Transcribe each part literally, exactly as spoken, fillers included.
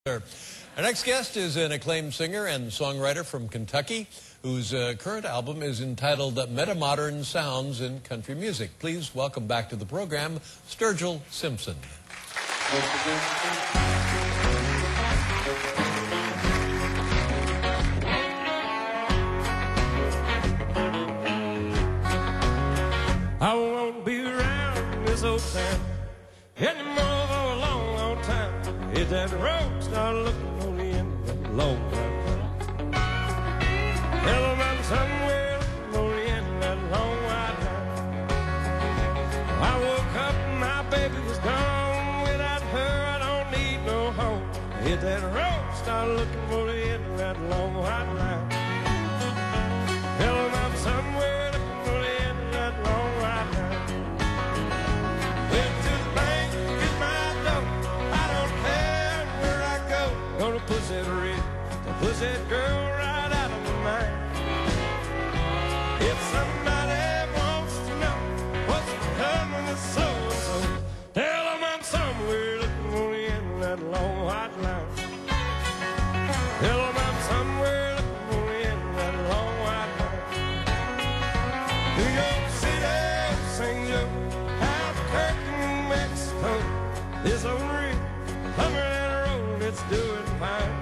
Our next guest is an acclaimed singer and songwriter from Kentucky whose uh, current album is entitled Metamodern Sounds in Country Music. Please welcome back to the program, Sturgill Simpson. I won't be around this old town anymore for a long, long time. Hit that road, start looking on the end of the long ride. Hello, man, somewhere on the end of that long white line. I woke up and my baby was gone. Without her, I don't need no home. Hit that road, start looking for the end of that long white line. Hello, man, somewhere looking for the end of that long white line. Went to the bank, get my dough. I don't care where I go. Gonna push that red, push that girl right out of my mind. If somebody wants to know what's becoming of so-and-so, tell them I'm somewhere looking for the end of that long white line. Tell them I'm somewhere looking for the end of that long white line. New York City, Saint Joe, Albuquerque, New Mexico. This old rig, hummer that road, it's doing fine.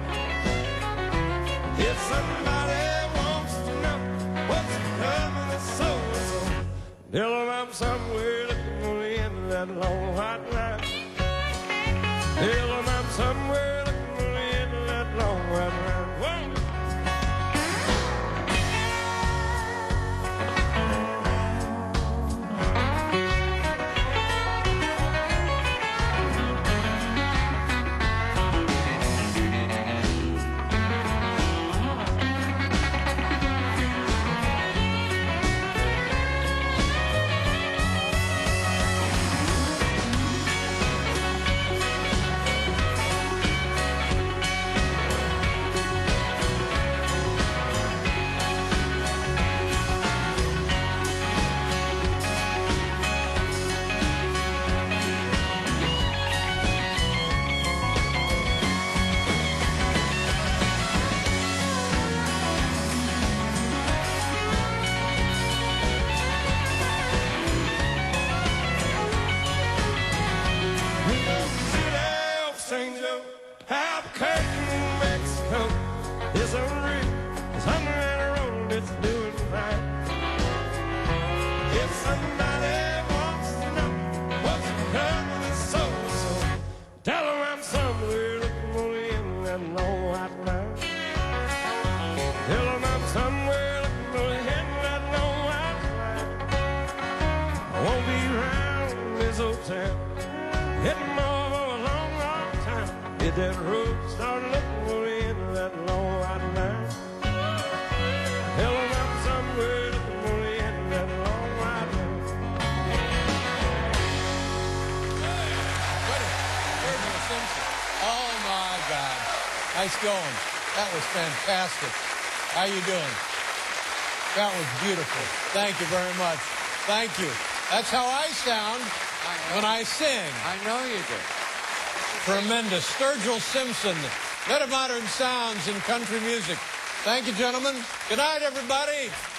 If somebody wants to know what's becoming of so-and-so, tell them I'm somewhere looking for the end of that long white line. Tell them I'm somewhere looking for the end of that long white line. Whoa. Saint Joe, Albuquerque, New Mexico. This old rig is under that road, it's doing fine. If somebody wants to know what's becoming of so-and-so, tell them I'm somewhere looking for the end of that long white line. Tell them I'm somewhere looking for the end of that long white line. I won't be around this old town anymore for a long, long time. Hit that road, start looking for the end of that long white line. Tell them I'm somewhere looking for the end of that long white line. Sturgill Simpson. Oh, my God. Nice going. That was fantastic. How you doing? That was beautiful. Thank you very much. Thank you. That's how I sound when I sing. I know you do. Tremendous. Sturgill Simpson, Metamodern Sounds in Country Music. Thank you, gentlemen. Good night, everybody.